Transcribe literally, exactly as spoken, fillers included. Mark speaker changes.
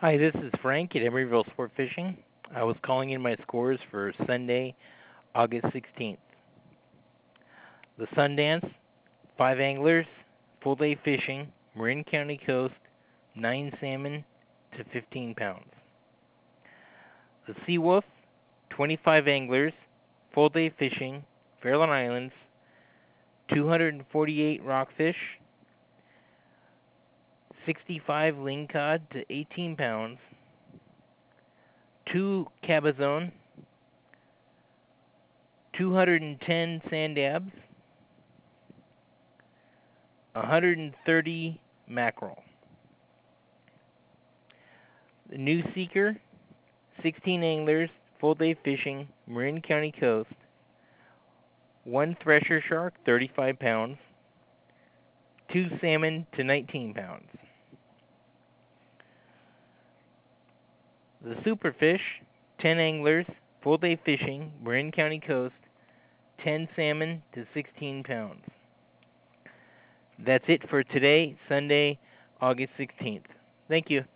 Speaker 1: Hi, this is Frank at Emeryville Sport Fishing. I was calling in my scores for Sunday, August sixteenth. The Sundance, five anglers, full day fishing, Marin County coast, nine salmon to fifteen pounds. The Seawolf, twenty-five anglers, full day fishing, Fairlawn Islands, two hundred forty-eight rockfish, sixty-five lingcod to eighteen pounds, two cabezon, two hundred ten sand dabs, one hundred thirty mackerel. The New Seeker, sixteen anglers, full day fishing, Marin County coast, one thresher shark, thirty-five pounds, two salmon to nineteen pounds. The Superfish, ten anglers, full day fishing, Marin County coast, ten salmon to sixteen pounds. That's it for today, Sunday, August sixteenth. Thank you.